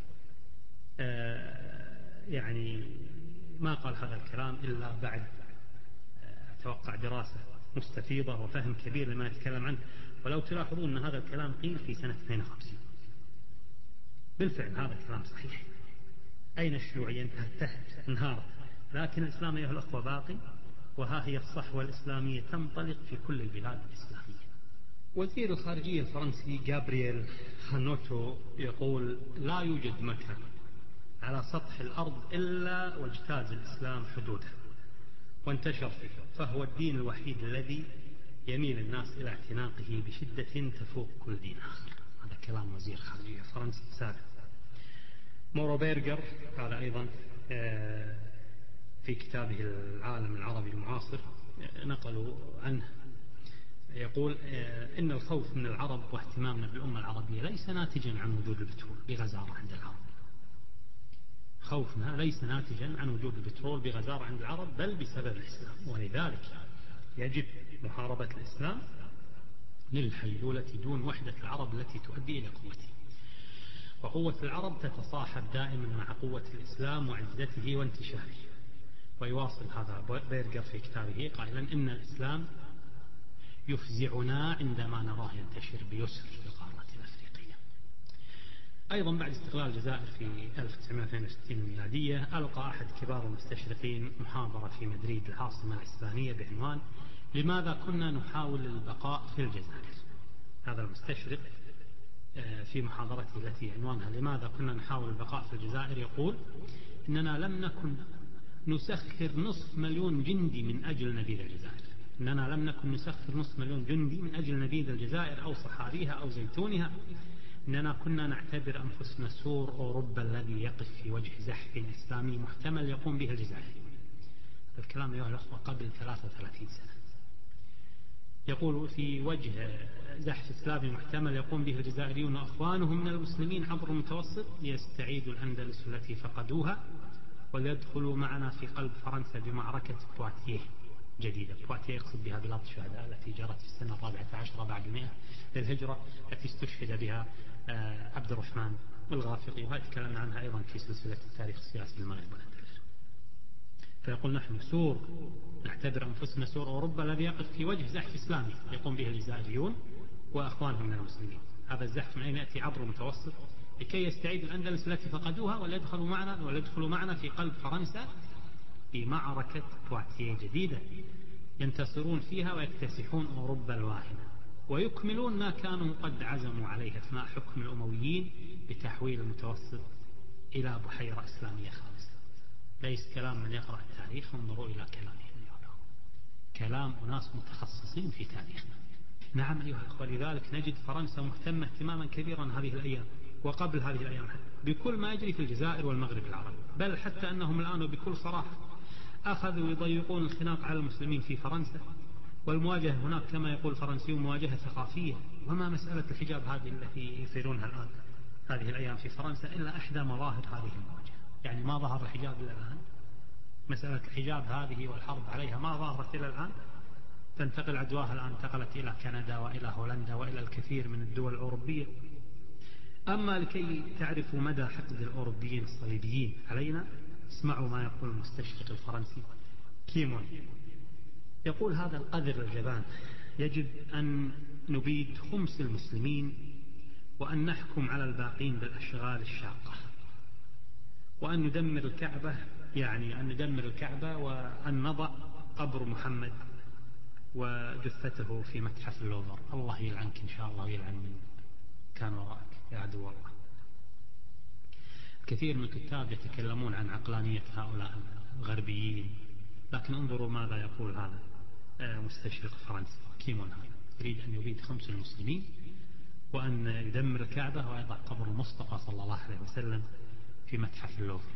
يعني ما قال هذا الكلام إلا بعد أتوقع دراسة مستفيضة وفهم كبير لما يتكلم عنه. ولو تلاحظون أن هذا الكلام قيل في سنة 52. بالفعل هذا الكلام صحيح. أين الشيوعية؟ انتهت، انهارت، لكن الإسلام أيها الأخوة باقي، وها هي الصحوة الإسلامية تنطلق في كل البلاد الإسلامية. وزير الخارجية الفرنسي جابرييل خانوتو يقول لا يوجد مكان على سطح الأرض إلا واجتاز الإسلام حدوده وانتشر فيه، فهو الدين الوحيد الذي يميل الناس إلى اعتناقه بشدة تفوق كل دين آخر. هذا كلام وزير خارجية فرنسا السابق. مورو بيرغر هذا أيضا في كتابه العالم العربي المعاصر نقلوا عنه يقول إن الخوف من العرب واهتمامنا بالأمة العربية ليس ناتجا عن وجود البترول بغزارة عند العرب. خوفنا ليس ناتجا عن وجود البترول بغزارة عند العرب بل بسبب الإسلام، ولذلك يجب محاربة الإسلام للحيلولة دون وحدة العرب التي تؤدي إلى قوته. وقوة العرب تتصاحب دائما مع قوة الإسلام وعزته وانتشاره. ويواصل هذا بيرغر في كتابه قائلا إن الإسلام يفزعنا عندما نراه ينتشر بيسر في القارة الأفريقية. أيضا بعد استقلال الجزائر في 1962 الميلادية ألقى أحد كبار المستشرقين محاضرة في مدريد العاصمة الإسبانية بعنوان لماذا كنا نحاول البقاء في الجزائر. هذا المستشرق في محاضرته التي عنوانها لماذا كنا نحاول البقاء في الجزائر يقول إننا لم نكن نسخر 500,000 جندي من أجل نبيذ الجزائر. إننا لم نكن نسخر 500,000 جندي من أجل نبيذ الجزائر أو صحاريها أو زيتونها. إننا كنا نعتبر أنفسنا سور أوروبا الذي يقف في وجه زحف إسلامي محتمل يقوم به الجزائر. الكلام أيها الأخوة قبل 33 سنة. يقول في وجه زحف إسلامي محتمل يقوم به الجزائريون وأخوانهم من المسلمين عبر المتوسط ليستعيدوا الأندلس التي فقدوها وليدخلوا معنا في قلب فرنسا بمعركة بواتيه جديدة. بواتيه يقصد بها بلاد الشهداء التي جرت في السنة 14 بعد 100 للهجرة التي استشهد بها عبد الرحمن الغافقي، وهذه تكلمنا عنها أيضا في سلسلة التاريخ السياسي بالمغرب والأندلس. فيقول نحن سور نعتبر أنفسنا سور أوروبا الذي يقف في وجه زحف إسلامي يقوم به الجزائريون وأخوانهم من المسلمين. هذا الزحف من أين يأتي؟ عبر المتوسط لكي يستعيدوا الأندلس التي فقدوها وليدخلوا معنا في قلب فرنسا في معركة بواتيه جديدة ينتصرون فيها ويكتسحون أوروبا الواهنة ويكملون ما كانوا قد عزموا عليه أثناء حكم الأمويين بتحويل المتوسط إلى بحيرة إسلامية خالصة. ليس كلام من يقرأ التاريخ، انظروا إلى كلامهم، كلام أناس متخصصين في تاريخنا. نعم أيها الأخوة، لذلك نجد فرنسا مهتمة اهتماما كبيرا هذه الأيام وقبل هذه الأيام بكل ما يجري في الجزائر والمغرب العربي، بل حتى أنهم الآن وبكل صراحة أخذوا يضيقون الخناق على المسلمين في فرنسا، والمواجهة هناك كما يقول الفرنسيون مواجهة ثقافية. وما مسألة الحجاب هذه التي يثيرونها الآن هذه الأيام في فرنسا إلا إحدى مظاهر هذه المواجهة. يعني ما ظهر الحجاب إلى الآن، مسألة الحجاب هذه والحرب عليها ما ظهرت إلى الآن، تنتقل عدواها الآن، انتقلت إلى كندا وإلى هولندا وإلى الكثير من الدول الأوروبية. أما لكي تعرفوا مدى حقد الأوروبيين الصليبيين علينا اسمعوا ما يقول المستشرق الفرنسي كيمون. يقول هذا القذر الجبان يجب أن نبيد خمس المسلمين وأن نحكم على الباقين بالأشغال الشاقة وأن ندمر الكعبة، يعني أن ندمر الكعبة وأن نضع قبر محمد وجثته في متحف اللوفر. الله يلعنك إن شاء الله يلعن من كان وراءك يا عدو الله. كثير من الكتاب يتكلمون عن عقلانية هؤلاء الغربيين، لكن انظروا ماذا يقول هذا مستشرق فرنسي كيمون. هذا يريد أن يبيد خمس المسلمين وأن يدمر الكعبة ويضع قبر المصطفى صلى الله عليه وسلم في متحف اللوفر.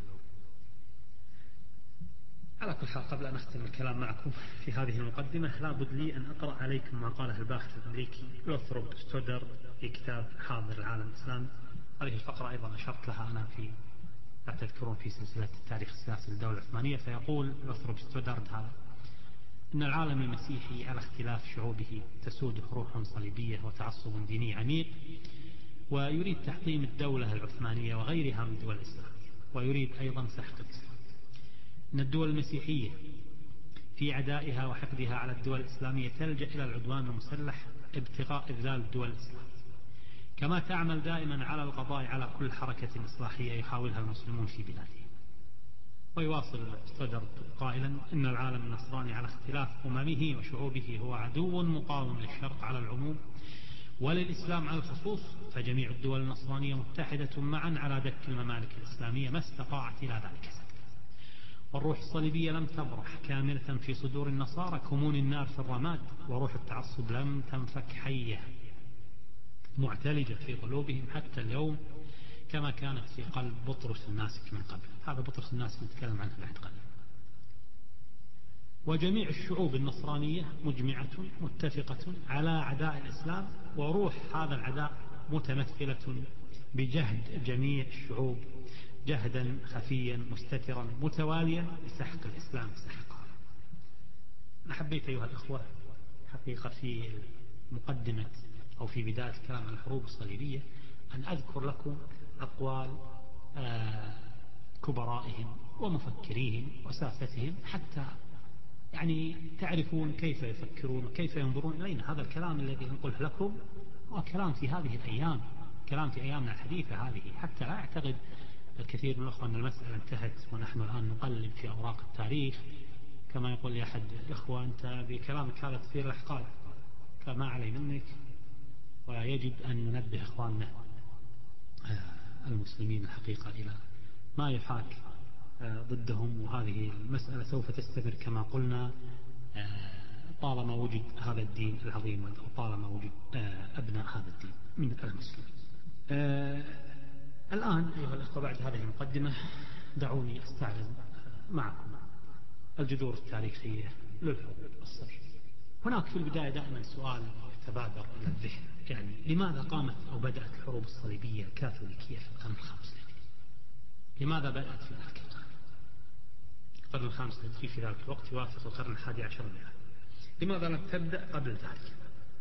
على كل حال، قبل أن أختم الكلام معكم في هذه المقدمة لابد لي أن أقرأ عليكم ما قاله الباحث الأمريكي لوثروب ستودر في كتاب حاضر العالم الإسلامي. هذه الفقرة أيضا أشرت لها أنا في لا تذكرون في سلسلة التاريخ السياسي للدولة العثمانية. فيقول لوثروب ستودر هذا إن العالم المسيحي على اختلاف شعوبه تسوده روح صليبية وتعصب ديني عميق، ويريد تحطيم الدولة العثمانية وغيرها من الدول الإسلامية، ويريد أيضا سحق الإسلام. إن الدول المسيحية في عدائها وحقدها على الدول الإسلامية تلجأ إلى العدوان المسلح ابتغاء إذلال الدول الإسلامية، كما تعمل دائما على القضاء على كل حركة إصلاحية يحاولها المسلمون في بلادهم. ويواصل ستودر قائلا إن العالم النصراني على اختلاف أممه وشعوبه هو عدو مقاوم للشرق على العموم وللإسلام على الخصوص، فجميع الدول النصرانية متحدة معا على دك الممالك الإسلامية ما استطاعت إلى ذلك سبيلا. والروح الصليبية لم تبرح كاملة في صدور النصارى كمون النار في الرماد، وروح التعصب لم تنفك حية معتلجة في قلوبهم حتى اليوم كما كانت في قلب بطرس الناسك من قبل. هذا بطرس الناسك نتكلم عنه بعد قليل. وجميع الشعوب النصرانية مجمعة متفقة على عداء الإسلام، وروح هذا العداء متمثلة بجهد جميع الشعوب جهدا خفيا مستترا متواليا لسحق الإسلام سحقا. أنا حبيت أيها الأخوة حقيقة في مقدمة أو في بداية الكلام عن الحروب الصليبية أن أذكر لكم أقوال كبرائهم ومفكريهم وساستهم حتى يعني تعرفون كيف يفكرون وكيف ينظرون إلينا. هذا الكلام الذي نقوله لكم هو كلام في هذه الأيام، كلام في أيامنا الحديثة هذه، حتى لا يعتقد الكثير من الأخوة أن المسألة انتهت ونحن الآن نقلب في أوراق التاريخ. كما يقول لي أحد الإخوة أنت بكلامك هذا تثير الأحقاد، فما علي منك، ويجب أن ننبه إخواننا المسلمين الحقيقة إلى ما يحاك ضدهم. وهذه المسألة سوف تستمر كما قلنا طالما وجد هذا الدين العظيم وطالما وجد أبناء هذا الدين من المسلمين. الآن أيها الأخوة بعد هذه المقدمة دعوني أستعرض معكم الجذور التاريخية للحروب الصليبية. هناك في البداية دائما سؤال يتبادر إلى الذهن، يعني لماذا قامت أو بدأت الحروب الصليبية الكاثوليكية في القرن الخامس الهجري؟ لماذا بدأت في ذلك القرن الخامس الهجري في ذلك الوقت يوافق القرن 11 المئة؟ لماذا لم تبدأ قبل ذلك؟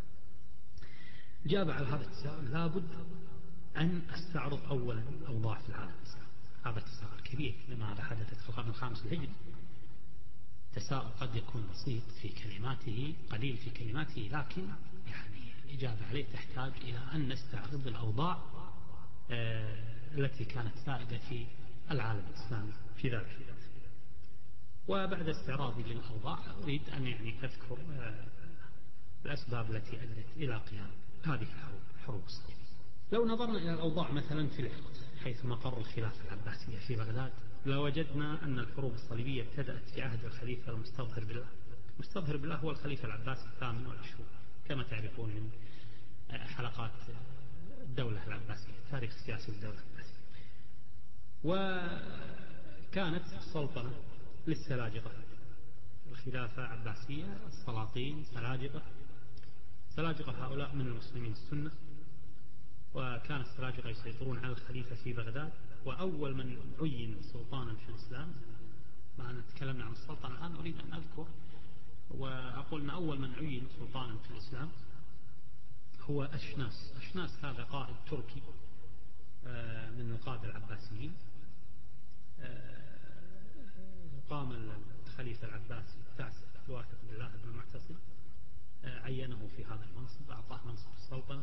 جاب على هذا التساؤل لابد أن أستعرض أولا أوضاع في العالم الإسلامي. هذا تساؤل كبير لماذا حدثت في القرن الخامس الهجري. تساؤل قد يكون بسيط في كلماته، قليل في كلماته، لكن يعني الإجابة عليه تحتاج إلى أن نستعرض الأوضاع التي كانت سائدة في العالم الإسلامي في ذلك الوقت. وبعد استعراضي للأوضاع أريد أن أذكر الأسباب التي أدت إلى قيام هذه الحروب الصليبية. لو نظرنا إلى الأوضاع مثلا في العراق حيث مقر الخلافة العباسية في بغداد، لوجدنا أن الحروب الصليبية ابتدأت في عهد الخليفة المستظهر بالله. المستظهر بالله هو الخليفة العباسي الثامن والعشرون كما تعرفون من حلقات الدولة العباسية، تاريخ سياسي الدولة العباسية. وكانت السلطنة للسلاجقة، الخلافة عباسية، السلاطين سلاجقة هؤلاء من المسلمين السنة، وكان السلاجقة يسيطرون على الخليفة في بغداد. وأول من عين سلطانا في الإسلام، ما نتكلمنا عن السلطنة الآن أريد أن أذكر وأقول أن أول من عين سلطانا في الإسلام هو أشناس. أشناس هذا قائد تركي من القادة العباسيين. قام الخليفة العباسي التاسع الواثق بالله بن المعتصم عينه في هذا المنصب، أعطاه منصب السلطنة.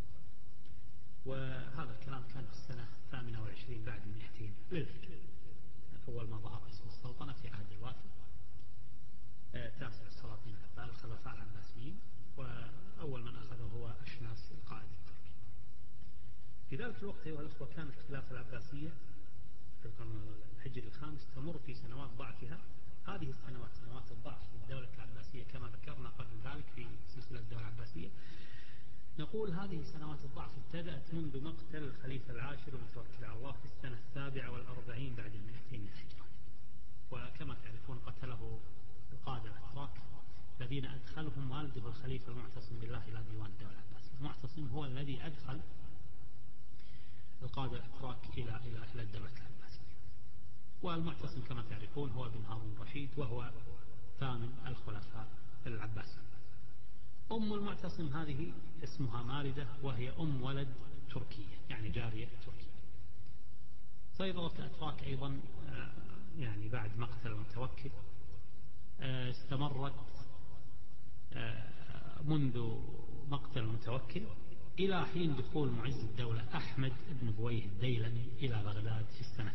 وهذا الكلام كان في السنة 28 بعد 200 للهجرة، أول ما ظهر اسم السلطنة في عهد الواثق تاسع السلاطين الخلفاء العباسيين، وأول من أخذه هو أشناس القائد التركي. في ذلك الوقت أيها الأخوة كانت الخلافة العباسية في القرن الهجري الخامس تمر في سنوات ضعفها. هذه السنوات سنوات الضعف للدولة العباسية كما ذكرنا قبل ذلك في سلسلة الدولة العباسية. نقول هذه سنوات الضعف ابتدأت منذ مقتل الخليفة العاشر المتوكل على الله في السنة 47 بعد 200 للهجرة. وكما تعرفون قتله القادة الأتراك الذين أدخلهم والده الخليفة المعتصم بالله إلى ديوان الدولة العباسية. المعتصم هو الذي أدخل القادة الأتراك إلى الدولة العباسية. والمعتصم كما تعرفون هو ابن هارون الرشيد، وهو ثامن الخلفاء العباسيين. أم المعتصم هذه اسمها ماردة، وهي أم ولد تركية، يعني جارية تركية. سيطرة الأتراك أيضا يعني بعد مقتل المتوكل استمرت منذ مقتل المتوكل إلى حين دخول معز الدولة أحمد بن بويه الديلمي إلى بغداد في السنة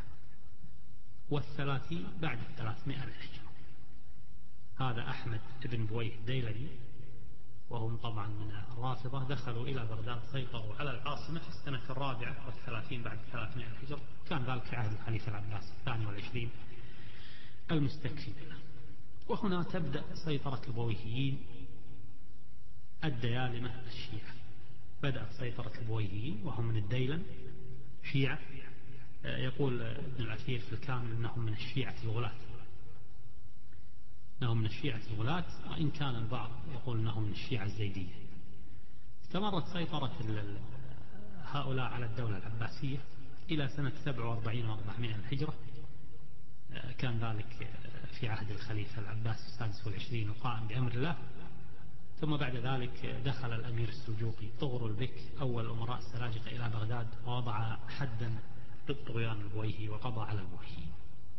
34 بعد 300 للهجرة. هذا أحمد بن بويه الديلمي وهم طبعا من الرافضة دخلوا إلى بغداد، سيطروا على العاصمة في السنة 34 بعد 300 للهجرة. كان ذلك في عهد الخليفة العباسي 22 المستكفي منه. وهنا تبدأ سيطرة البويهيين الديالمة الشيعة. بدأت سيطرة البويهيين وهم من الديلم شيعة. يقول ابن الأثير في الكامل أنهم من الشيعة الغلاة، أنهم من الشيعة الغلاة، وإن كان البعض يقول أنهم من الشيعة الزيدية. استمرت سيطرة هؤلاء على الدولة العباسية إلى سنة 47 و400 الهجرة. كان ذلك في عهد الخليفة العباس السادس والعشرين القائم بأمر الله. ثم بعد ذلك دخل الأمير السلجوقي طغرل بك أول أمراء السلاجقة إلى بغداد، ووضع حدا للطغيان البويهي وقضى على البويهيين.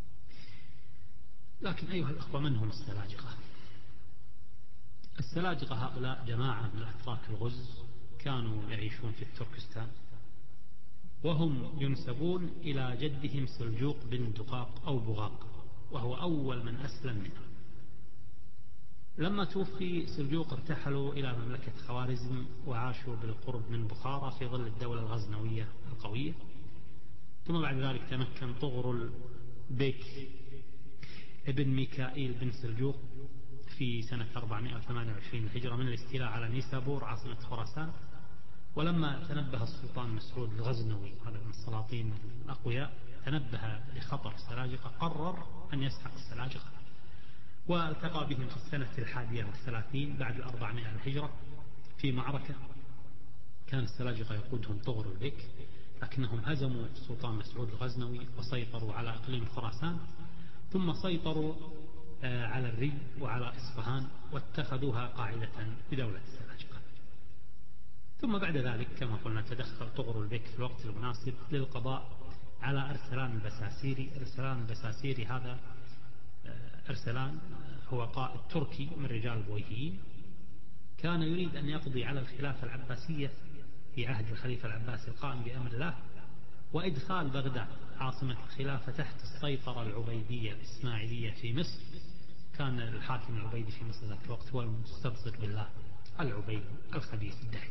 لكن أيها الأخوة، من هم السلاجقة؟ السلاجقة هؤلاء جماعة من الأتراك الغز كانوا يعيشون في التركستان، وهم ينسبون إلى جدهم سلجوق بن دقاق أو بغاق، وهو أول من أسلم منهم. لما توفي سلجوق ارتحلوا إلى مملكة خوارزم وعاشوا بالقرب من بخارى في ظل الدولة الغزنوية القوية. ثم بعد ذلك تمكن طغرل بيك ابن ميكائيل بن سلجوق في سنة 428 الهجرة من الاستيلاء على نيسابور عاصمة خراسان. ولما تنبه السلطان مسعود الغزنوي، هذا من السلاطين الأقوياء، تنبه لخطر السلاجقة، قرر أن يسحق السلاجقة، والتقى بهم في السنة 31 بعد 400 الهجرة في معركة كان السلاجقة يقودهم طغرل بك، لكنهم هزموا السلطان مسعود الغزنوي وسيطروا على إقليم خراسان، ثم سيطروا على الري وعلى إصفهان واتخذوها قاعدة لدولة السلاجقة. ثم بعد ذلك كما قلنا تدخل طغرل بك في الوقت المناسب للقضاء على أرسلان البساسيري. أرسلان البساسيري هذا أرسلان هو قائد تركي من رجال البويهيين، كان يريد أن يقضي على الخلافة العباسية في عهد الخليفة العباسي القائم بأمر الله، وإدخال بغداد عاصمة الخلافة تحت السيطرة العبيدية الإسماعيلية في مصر. كان الحاكم العبيدي في مصر ذاك الوقت هو المستبصر بالله العبيدي الخبيث الدهي.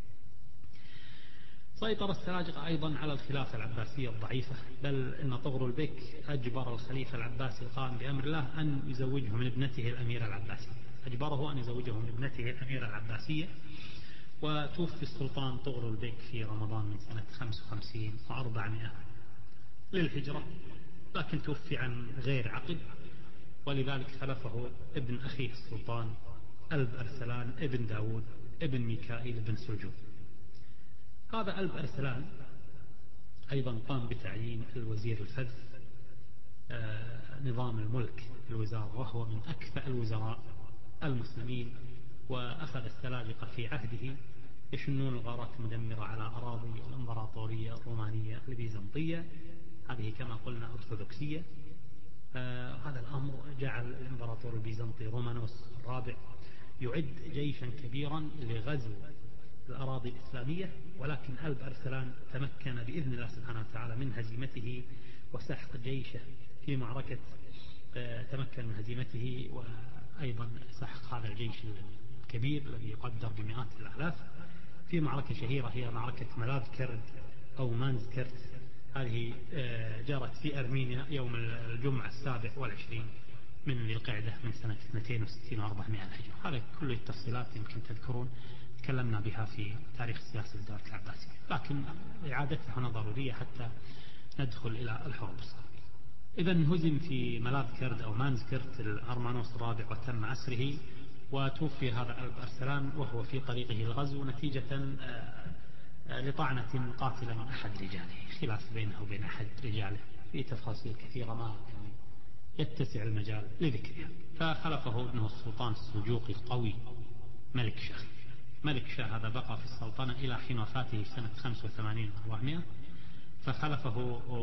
سيطر السلاجقة أيضا على الخلافة العباسية الضعيفة، بل إن طغرل بك أجبر الخليفة العباسي القائم بأمر الله أن يزوجه من ابنته الأميرة العباسية، أجبره أن يزوجه من ابنته الأميرة العباسية. وتوفي السلطان طغرل بك في رمضان من سنة 55 و400 للهجرة، لكن توفي عن غير عقد، ولذلك خلفه ابن أخيه السلطان ألب أرسلان ابن داود ابن ميكائيل بن سلجوق. هذا ألب أرسلان أيضا قام بتعيين الوزير الفذ نظام الملك الوزارة، وهو من أكفأ الوزراء المسلمين. وأخذ السلاجقة في عهده يشنون الغارات المدمرة على أراضي الإمبراطورية الرومانية البيزنطية، هذه كما قلنا أرثوذكسية. هذا الأمر جعل الإمبراطور البيزنطي رومانوس الرابع يعد جيشا كبيرا لغزو الأراضي الإسلامية، ولكن ألب أرسلان تمكن بإذن الله سبحانه وتعالى من هزيمته وسحق جيشه في معركة، تمكن من هزيمته وأيضا سحق هذا الجيش الكبير الذي يقدر بمئات الآلاف في معركة شهيرة هي معركة ملاذكرد أو مانزكرت. هذه جرت في أرمينيا يوم الجمعة 27 من ذي القعدة من سنة 62 و400 الهجرة. هذا كل التفصيلات يمكن تذكرون تكلمنا بها في تاريخ السياسة الدولة العباسية، لكن إعادتها هنا ضرورية حتى ندخل إلى الحروب الصليبية. إذن هزم في ملاذكرد أو مانزكرت الأرمانوس الرابع وتم أسره، وتوفي هذا ألب أرسلان وهو في طريقه الغزو نتيجة لطعنة قاتلة من أحد رجاله، خلاف بينه وبين أحد رجاله في تفاصيل كثيرة ما يعني يتسع المجال لذكرها. فخلفه ابنه السلطان السلجوقي القوي ملك شاه. ملك شاه هذا بقى في السلطنة إلى حين وفاته في سنة 85 و400، فخلفه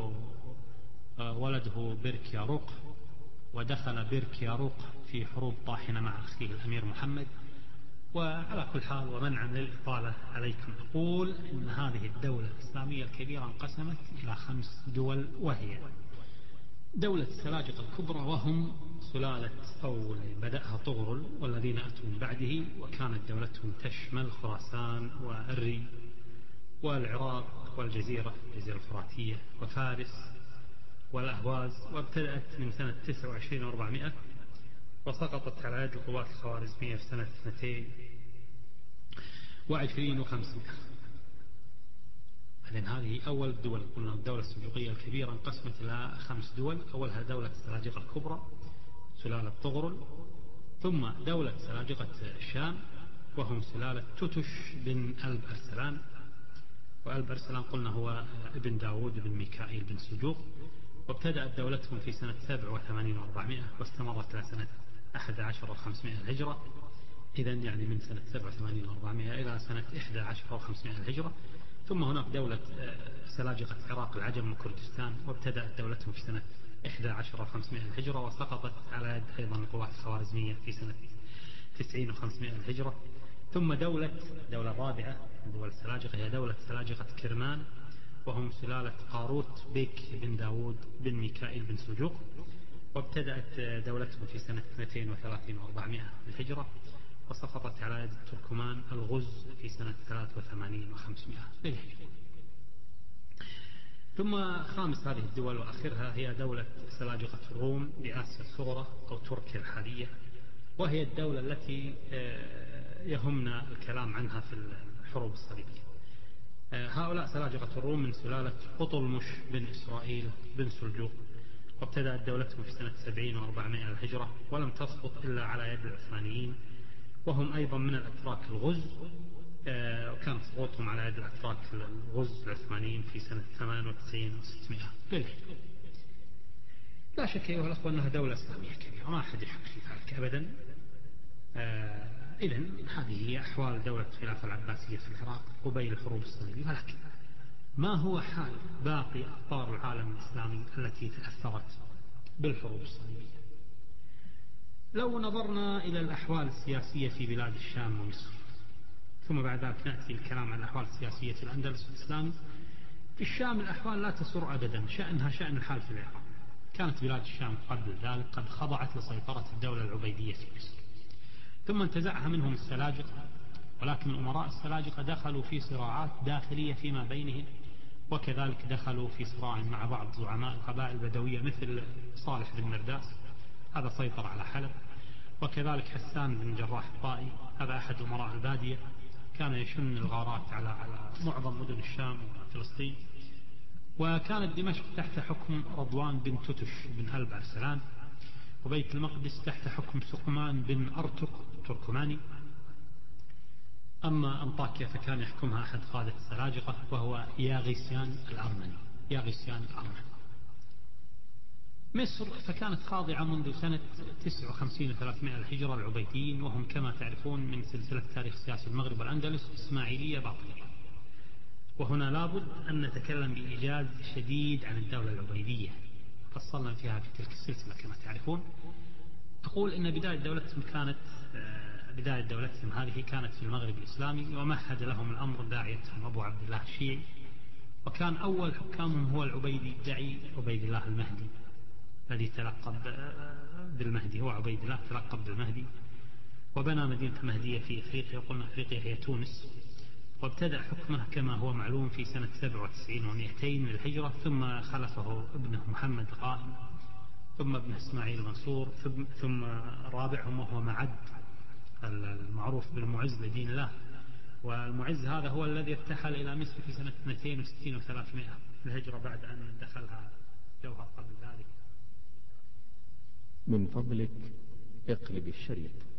ولده بيرك ياروق، ودخل بيرك ياروق في حروب طاحنة مع أخيه الأمير محمد. وعلى كل حال ومنعا للإطالة عليكم أقول إن هذه الدولة الإسلامية الكبيرة انقسمت إلى 5 دول، وهي دولة السلاجقة الكبرى وهم سلالة أو بدأها طغرل والذين أتوا من بعده، وكانت دولتهم تشمل خراسان والري والعراق والجزيرة الفراتية وفارس والأهواز، وابتدأت من سنة 29 و400 وسقطت على يد القوات الخوارزمية في سنة 22 و500. إذن هذه أول الدول. قلنا الدولة السلجوقية الكبيرة انقسمت إلى 5 دول. أولها دولة السلاجقة الكبرى سلالة طغرل، ثم دولة سلاجقة الشام وهم سلالة توتش بن ألب أرسلان. وألب أرسلان قلنا هو ابن داود بن ميكائيل بن سلجوق. وابتدأت دولتهم في سنة 87 و400 واستمرت إلى سنة 11 و500 الهجرة. إذن يعني من سنة 87 و400 إلى سنة 11 و500 الهجرة. ثم هناك دولة سلاجقة العراق العجم وكردستان، وابتدأت دولتهم في سنة 11 و500 الهجرة وسقطت على يد أيضا القوات الخوارزمية في سنة 90 و500 الهجرة. ثم دولة الرابعة من دول السلاجقة هي دولة سلاجقة كرمان وهم سلالة قاروت بيك بن داود بن ميكائيل بن سلجوق. وابتدأت دولتهم في سنة 32 و400 الهجرة وسقطت على يد التركمان الغز في سنة 83 و500 للهجرة. ثم خامس هذه الدول وآخرها هي دولة سلاجقة الروم بآسيا الصغرى أو تركيا الحالية، وهي الدولة التي يهمنا الكلام عنها في الحروب الصليبية. هؤلاء سلاجقة الروم من سلالة قطلمش بن إسرائيل بن سلجوق، وابتدأت دولتهم في سنة 70 و400 الهجرة ولم تسقط إلا على يد العثمانيين، وهم أيضا من الأتراك الغز، وكان سقوطهم على يد الأتراك الغز العثمانيين في سنة 98 و600 للهجرة. لا شك أيها الأخوة أنها دولة إسلامية كبيرة، ما أحد يشك في ذلك أبدا. إذن هذه هي أحوال دولة الخلافة العباسية في العراق قبيل الحروب الصليبية. ولكن ما هو حال باقي أقطار العالم الإسلامي التي تأثرت بالحروب الصليبية؟ لو نظرنا إلى الأحوال السياسية في بلاد الشام ومصر، ثم بعد ذلك نأتي الكلام عن الأحوال السياسية في الأندلس والإسلام. في الشام الأحوال لا تسر أبدا، شأنها شأن الحال في العراق. كانت بلاد الشام قبل ذلك قد خضعت لسيطرة الدولة العبيدية في مصر، ثم انتزعها منهم السلاجقة، ولكن أمراء السلاجقة دخلوا في صراعات داخلية فيما بينهم، وكذلك دخلوا في صراع مع بعض زعماء القبائل البدوية مثل صالح بن مرداس، هذا سيطر على حلب. وكذلك حسان بن جراح الطائي، هذا أحد أمراء البادية، كان يشن الغارات على معظم مدن الشام وفلسطين. وكانت دمشق تحت حكم رضوان بن توتش بن ألب أرسلان، وبيت المقدس تحت حكم سقمان بن أرتق تركماني. أما أنطاكيا فكان يحكمها أحد قادة السلاجقة وهو ياغيسيان الأرمني. مصر فكانت خاضعة منذ سنة 59 و300 الهجرة العبيديين، وهم كما تعرفون من سلسلة تاريخ سياسي المغرب والأندلس إسماعيلية باطنية. وهنا لابد أن نتكلم بإيجاز شديد عن الدولة العبيدية، فصلنا فيها في تلك السلسلة كما تعرفون. أقول إن بداية دولتهم هذه كانت في المغرب الإسلامي، ومهد لهم الأمر داعيتهم أبو عبد الله الشيعي، وكان أول حكامهم هو العبيدي الدعي عبيد الله المهدي الذي تلقب بالمهدي. هو عبيد الله تلقب بالمهدي، وبنى مدينة المهدية في إفريقيا، وقلنا إفريقيا هي تونس. وابتدأ حكمه كما هو معلوم في سنة 97 و200 للهجرة، ثم خلفه ابنه محمد القائم، ثم ابنه إسماعيل المنصور، ثم رابعهم وهو معد المعروف بالمعز لدين الله. والمعز هذا هو الذي ارتحل إلى مصر في سنة 260 و300 الهجرة بعد أن دخلها جوهر قبل ذلك. من فضلك اقلب الشريط.